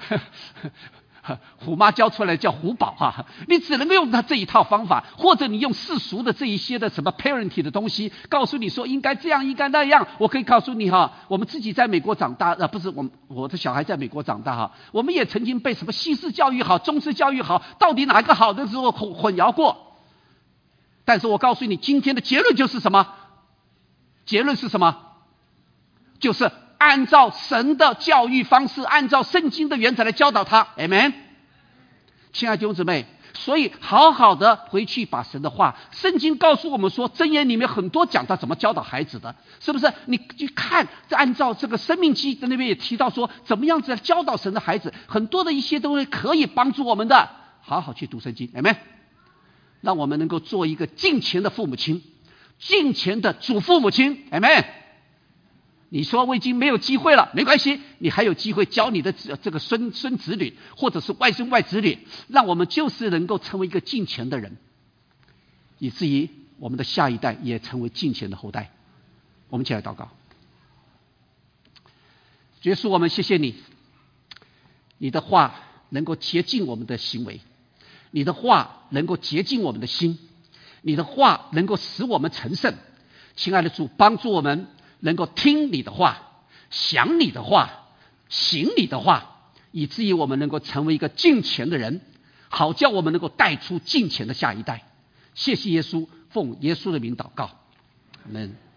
虎妈教出来叫虎宝你只能够用他这一套方法，或者你用世俗的这一些的什么 parenting 的东西，告诉你说应该这样应该那样。我可以告诉你我们自己在美国长大不是我的小孩在美国长大我们也曾经被什么西式教育好中式教育好，到底哪个好的时候混淆过。但是我告诉你，今天的结论就是什么？结论是什么？就是按照神的教育方式，按照圣经的原则来教导他。 Amen。 亲爱的弟兄姊妹，所以好好的回去把神的话，圣经告诉我们说，箴言里面很多讲到怎么教导孩子的，是不是？你去看，按照这个生命记那边也提到说，怎么样子教导神的孩子，很多的一些东西可以帮助我们的。好好去读圣经。 Amen。 让我们能够做一个敬虔的父母亲，敬虔的主父母亲。 Amen。你说我已经没有机会了，没关系，你还有机会教你的这个孙子女，或者是外孙外子女，让我们就是能够成为一个敬虔的人，以至于我们的下一代也成为敬虔的后代。我们一起来祷告。耶稣，我们谢谢你，你的话能够洁净我们的行为，你的话能够洁净我们的心，你的话能够使我们成圣。亲爱的主，帮助我们能够听你的话，想你的话，行你的话，以至于我们能够成为一个敬虔的人，好叫我们能够带出敬虔的下一代。谢谢耶稣，奉耶稣的名祷告，阿们。